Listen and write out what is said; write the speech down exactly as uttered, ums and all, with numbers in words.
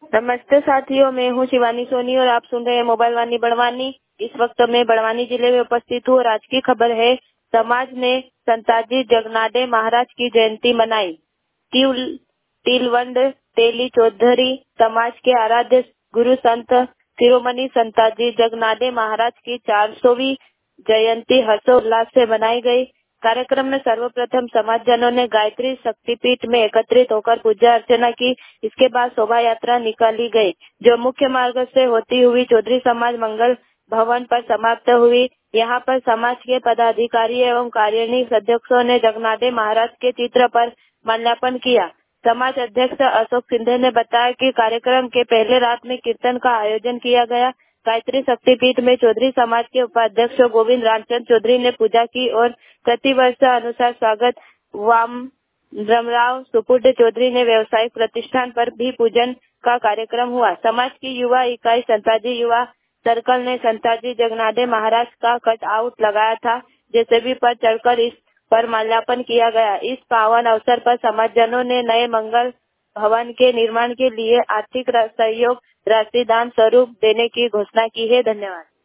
नमस्ते साथियों, मैं हूँ शिवानी सोनी और आप सुन रहे हैं मोबाइल वाणी बड़वानी। इस वक्त मैं बड़वानी जिले में उपस्थित हूँ और आज की खबर है, समाज ने संताजी जगनाडे महाराज की जयंती मनाई। तिल- तिलवंड तेली चौधरी समाज के आराध्य गुरु संत शिरोमणि संताजी जगनाडे महाराज की चार सौवीं जयंती हर्षोल्लास से मनाई गई। कार्यक्रम में सर्वप्रथम समाजजनों ने गायत्री शक्तिपीठ में एकत्रित होकर पूजा अर्चना की। इसके बाद शोभा यात्रा निकाली गई, जो मुख्य मार्ग से होती हुई चौधरी समाज मंगल भवन पर समाप्त हुई। यहाँ पर समाज के पदाधिकारी एवं कार्यकारिणी सदस्यों ने जगनाडे महाराज के चित्र पर माल्यार्पण किया। समाज अध्यक्ष अशोक सिंधे ने बताया कि कार्यक्रम के पहले रात में कीर्तन का आयोजन किया गया। गायत्री शक्तिपीठ में चौधरी समाज के उपाध्यक्ष गोविंद रामचंद्र चौधरी ने पूजा की और प्रतिवर्ष अनुसार स्वागत वाम रमराव सुपुत्र चौधरी ने व्यवसायिक प्रतिष्ठान पर भी पूजन का कार्यक्रम हुआ। समाज की युवा इकाई संताजी युवा सर्कल ने संताजी जगनाडे महाराज का कट आउट लगाया था, जेसीबी पर चढ़कर इस पर माल्यार्पण किया गया। इस पावन अवसर पर समाजजनों ने नए मंगल भवन के निर्माण के लिए आर्थिक सहयोग राशि दान स्वरूप देने की घोषणा की है। धन्यवाद।